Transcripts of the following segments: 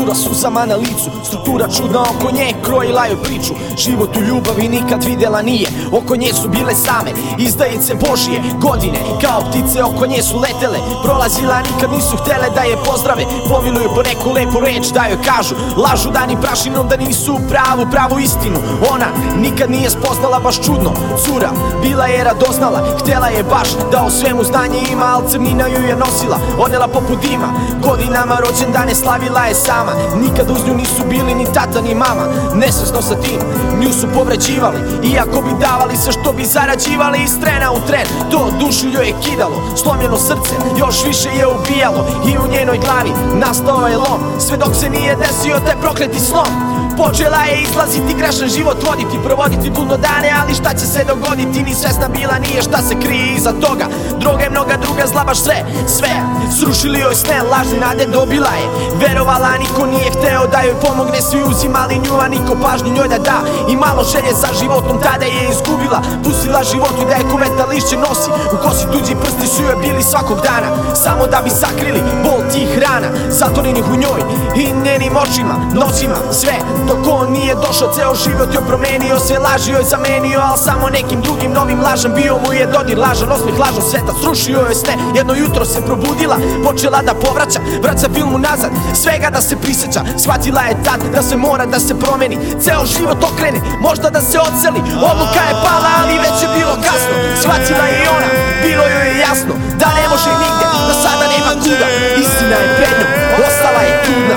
Tortura suzama na licu, struktura čudna oko nje krojila joj priču. Život u ljubavi nikad videla nije, oko nje su bile same izdajice Božije. Godine kao ptice oko nje su letele, prolazila nikad nisu htele da je pozdrave. Pomiluju po neku lepu reč da joj kažu, lažu dan i prašinom da nisu u pravu istinu. Ona nikad nije spoznala baš čudno, cura bila je radoznala, htjela je baš da o svemu znanje ima, al crnina ju je nosila, odnela poput dima. Godinama rođendane slavila je sama, nikad uz nju nisu bili ni tata ni mama. Nesvesno sa tim nju su povređivali, iako bi davali sve što bi zarađivali. Iz trena u tren to dušu joj je kidalo, slomljeno srce još više je ubijalo i u njenoj glavi nastao je lom, sve dok se nije desio taj prokleti slom. Počela je izlaziti, grešan život voditi, provoditi budno dane, ali šta će se dogoditi? Ni svesna bila nije šta se krije iza toga. Droga i mnoga druga zla, baš sve srušili joj sne, lažne nade dobila je. Verovala, niko nije hteo da joj pomogne, svi uzimali nju, a niko pažnju njoj da da. I malo želje za životom tada je izgubila, pustila životu da je kometa lišće nosi. U kosi tuđi prsti su joj bili svakog dana, samo da bi sakrili bol tih rana, zatvorenih u njoj i njenim očima, noćima. Sve dok on nije došao, ceo život joj promenio, sve laži joj zamenio, al samo nekim drugim novim lažem. Bio mu je dodir, lažan osmeh, lažan sveta, srušio joj sne. Jedno jutro se probudila, počela da povraća, vraća filmu nazad, svega da se prisjeća. Shvatila je tad da se mora da se promeni, ceo život okrene, možda da se odseli. Odluka je pala, ali već je bilo kasno. Shvatila je i ona, bilo joj je jasno da ne može nigde, da sada nema kuda. Istina je pred njom, ostala je trudna.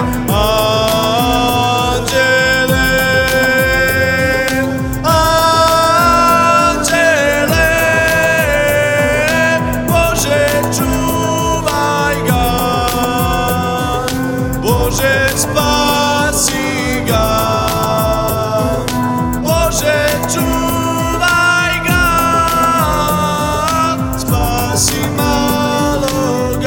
Bože, spasi ga, Bože, čuvaj ga, spasi malog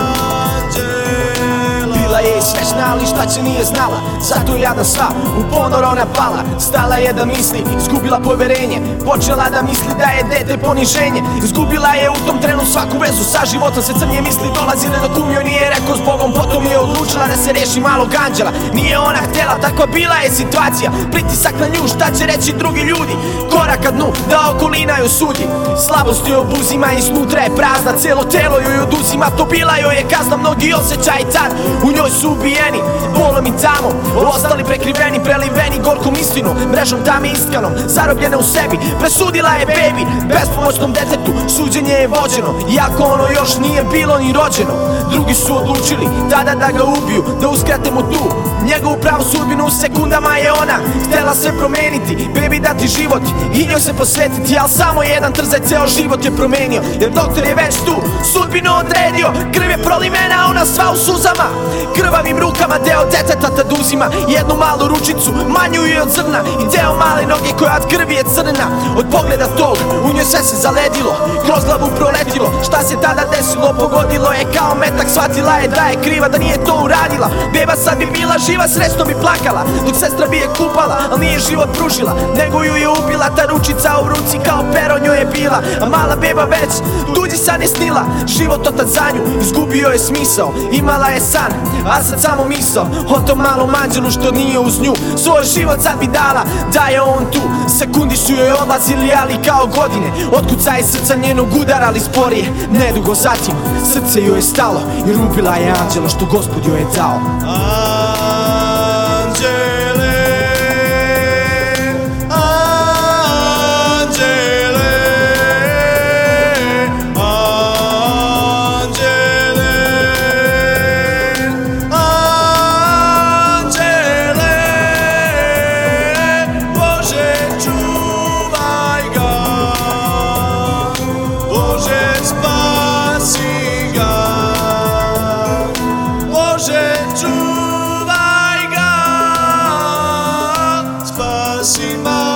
anđela. Bila je i svesna, ali šta će nije znala, zato je jadna sva u ponor ona pala. Stala je da misli, izgubila poverenje, počela da misli da je dete poniženje. Izgubila je u tom trenu svaku vezu sa životom, sve crnje misli dolazile dok um joj nije rekao s Bogom. Potom je odlučila da se reši malog anđela, nije ona htjela, takva bila je situacija. Pritisak na nju, šta će reći drugi ljudi, korak ka dnu, da okolina joj sudi. Slabost joj obuzima, iznutra je prazna, celo telo joj oduzima, to bila joj je kazna. Mnogi osjećaji tad u njoj su ubijeni, bolom i tamom, ostali prekriveni, preliveni gorkom istinom, mrežom tame iskanom, zarobljene u sebi. Presudila je baby, bespomoćnom detetu, suđenje je vođeno, iako ono još nije bilo ni rođeno. Drugi su odlučili tada da ga ubiju, da uskrate mu tu njegovu pravu sudbinu. U sekundama je ona htjela sve promeniti, baby dati život i njoj se posvetiti, al samo jedan trzaj ceo život je promenio, jer doktor je već tu sudbinu odredio. Krv je prolivena, ona sva u suzama, krvavim rukama deo deteta tad uzima jednu malu ručicu, manju je od zrna, i deo male noge koja od krvi je crna. Od pogleda tog u njoj sve se zaledilo, kroz glavu proletilo. Šta se tada desilo, pogodilo je kao metak. Shvatila je da je kriva, da nije to uradila. Beba sad bi bila živa, srećno bi plakala, dok sestra bi je kupala, al nije život pružila, nego ju je ubila. Ta ručica u ruci kao pero njoj je bila, a mala beba već tuđi san je snila. Život otad za nju izgubio je smisao, imala je san, a sad samo misao o tom malom anđelu što nije uz nju. Svoj život sad bi dala da je on tu, sekundi su joj odlazili, ali kao godine. Otkuca je srca njenog udara, ali sporije. Nedugo zatim srce joj je stalo, jer ubila je anđela što Gospod joj je dao. Čuvaj ga, spasi